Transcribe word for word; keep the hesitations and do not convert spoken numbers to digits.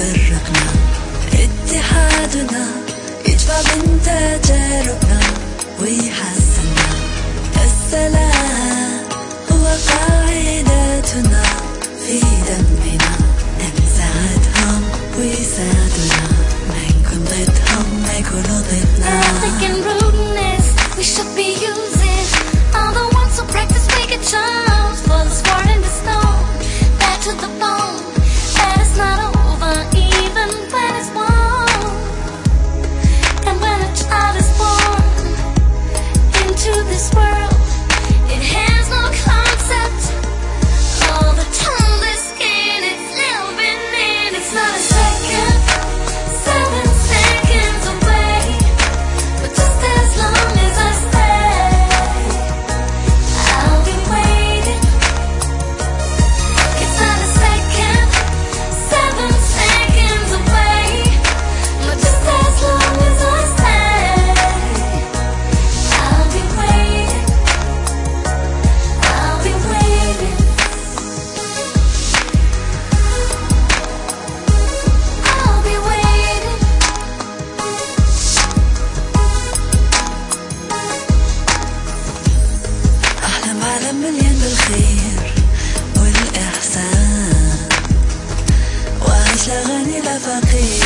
يفرقنا، اتحادنا يدفع من تجاربنا ويحسننا. السلام هو قاعدتنا في دمنا، نساعدهم ويساعدونا، ما نكون ضدهم ما يكونوا ضدنا. Thinking rudeness, we should be using all the ones who practice wicked charms for the sword and the stone, back to the bone. That is not over even when it's won. And when a child is born into this world, it has no concept. All the tongue, the skin, it's living in. It's not a second, seven seconds away, but just as long as I stay, I'll be waiting. It's not a second, seven seconds away, but just as long as I stay, I'll be waiting. I'll be waiting. I'll be waiting. أحلم عالم مليان بالخير والإحسان، وأعيش لا غني لا فقير.